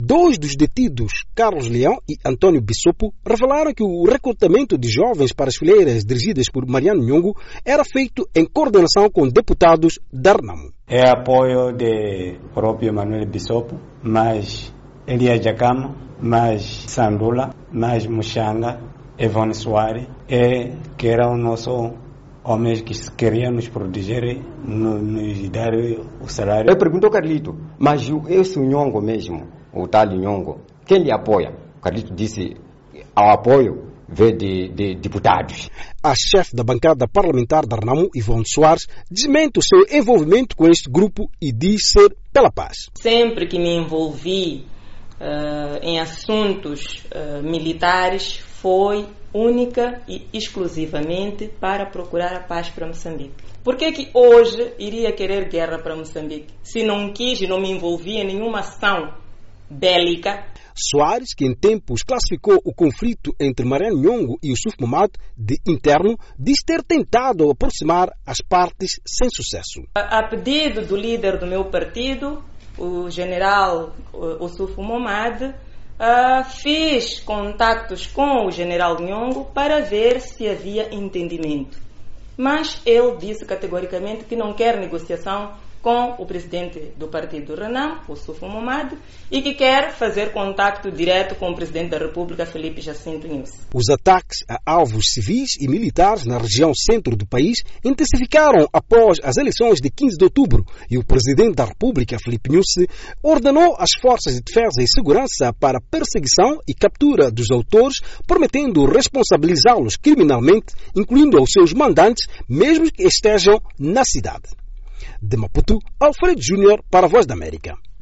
Dois dos detidos, Carlos Leão e Antônio Bissopo, revelaram que o recrutamento de jovens para as fileiras dirigidas por Mariano Nhongo era feito em coordenação com deputados da Renamo. É apoio de próprio Manuel Bissopo, mais Elias Jacama, mais Sandula, mais Muxanga, Evone Soares, que era o nosso homens que queriam nos proteger, nos dar o salário. Eu pergunto ao Carlito, mas esse Nhongo mesmo, o tal Nhongo, quem lhe apoia? O Carlito disse, ao apoio veio de deputados. A chefe da bancada parlamentar da Renamo, Ivone Soares, desmente o seu envolvimento com este grupo e diz ser pela paz. Sempre que me envolvi em assuntos militares, foi única e exclusivamente para procurar a paz para Moçambique. Por que hoje iria querer guerra para Moçambique? Se não quis e não me envolvi em nenhuma ação bélica. Soares, que em tempos classificou o conflito entre Mariano Nhongo e Yusuf Mohammed de interno, diz ter tentado aproximar as partes sem sucesso. A pedido do líder do meu partido, o general Yusuf Mohammed, fiz contactos com o general Nhongo para ver se havia entendimento. Mas ele disse categoricamente que não quer negociação com o presidente do partido Renamo, o Yusuf Mohammed, e que quer fazer contacto direto com o presidente da República, Filipe Jacinto Nyusi. Os ataques a alvos civis e militares na região centro do país intensificaram após as eleições de 15 de outubro e o presidente da República, Filipe Nyusi, ordenou às forças de defesa e segurança para perseguição e captura dos autores, prometendo responsabilizá-los criminalmente, incluindo os seus mandantes, mesmo que estejam na cidade. De Maputo, Alfredo Júnior para a Voz da América.